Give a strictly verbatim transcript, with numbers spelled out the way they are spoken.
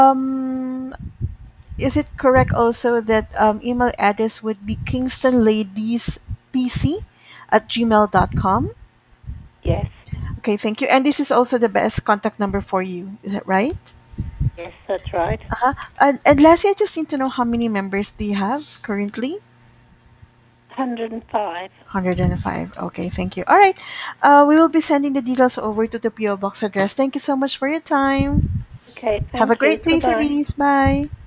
Um, is it correct also that um, email address would be kingstonladiespc at gmail dot com? Yes. Okay, thank you. And this is also the best contact number for you. Is that right? Yes, that's right. Uh-huh. And, and lastly, I just need to know how many members do you have currently? one hundred five. one hundred five. Okay, thank you. All right. Uh, we will be sending the details over to the P O Box address. Thank you so much for your time. Okay, Have a thank you. great day, Bye-bye. Therese. Bye.